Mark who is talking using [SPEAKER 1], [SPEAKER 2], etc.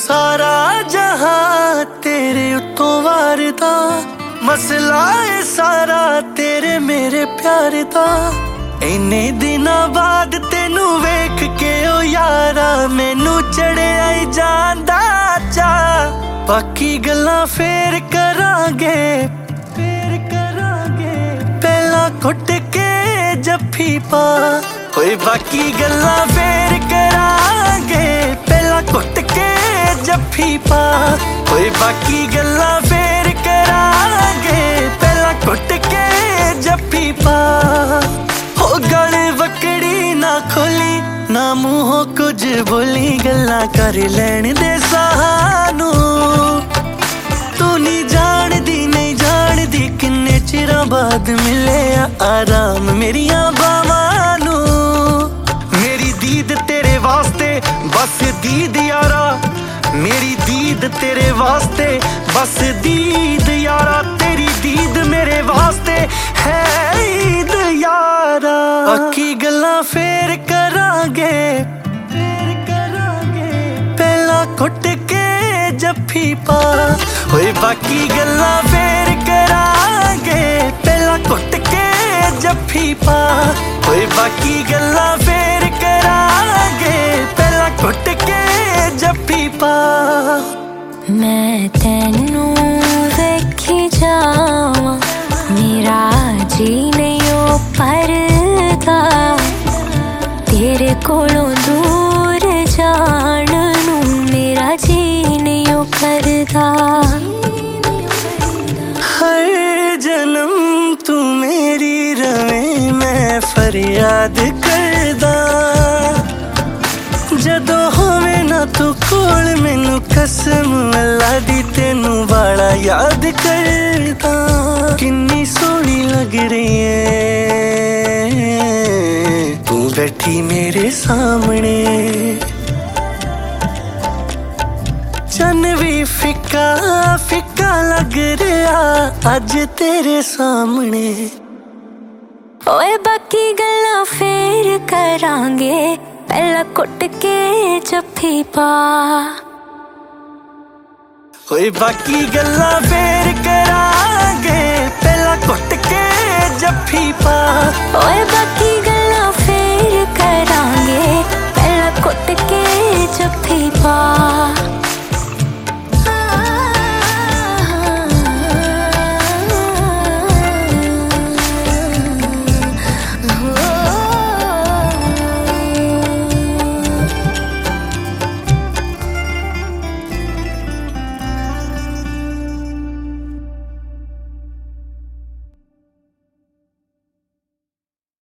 [SPEAKER 1] सारा जहां तेरे उत्तों वारदा, मसला है सारा तेरे मेरे प्यार दा। इन्ने दिनां बाद तेनू वेख के ओ यारा, मैनू चढ़िया ही जांदा चा। बाकी गल्लां फेर करांगे, पहला घुट के जफ्फी पा। ओए बाकी गल्लां फेर करांगे, पहला घुट के जफ्फी पा। ओए बाकी गल्लां फेर करांगे, पहला घुट के जफ्फी पा। हो गल वकड़ी ना खोली, ना मूहों कुछ बोली, गल्लां कर लैण दे सानू। तू नहीं जानदी नहीं जानदी, किन्ने चिरां बाद मिले आराम मेरियां बावां नू। मेरी दीद तेरे वास्ते बस दीद यारा, मेरी दीद तेरे वास्ते बस दीद यारा। तेरी दीद मेरे वास्ते है ईद यारा। बाकी गल्लां फेर करांगे, पहला घुट के जफ्फी पा। ओए बाकी गल्लां फेर करांगे, पहला घुट के जफ्फी पा। ओए बाकी गल्लां फेर करांगे, पहला घुट के जफ्फी पा।
[SPEAKER 2] मैं तैनू वेखी जावां, मेरा जी नहीं ओ परदा। तेरे कोलों दूर जाण नू मेरा जी नहीं ओ करदा।
[SPEAKER 1] हर जन्म तू मेरी रवे, मैं फरियाद करदा। जदों होवे ना तू कोल मैनू कसम अल्लाह दी, तेनू बड़ा याद करदा। किन्नी सोहनी लग रही है तू बैठी मेरे सामने। चन्न भी फिक्का फिक्का लग रहा अज तेरे सामने।
[SPEAKER 2] ओए बाकी गल्लां फेर करांगे, पहला घुट के जफ्फी पा।
[SPEAKER 1] ओए बाकी गल्लां फेर करांगे, पहला घुट के जफ्फी पा।
[SPEAKER 2] ओए बाकी गल्लां फेर करांगे, पहला घुट के जफ्फी पा।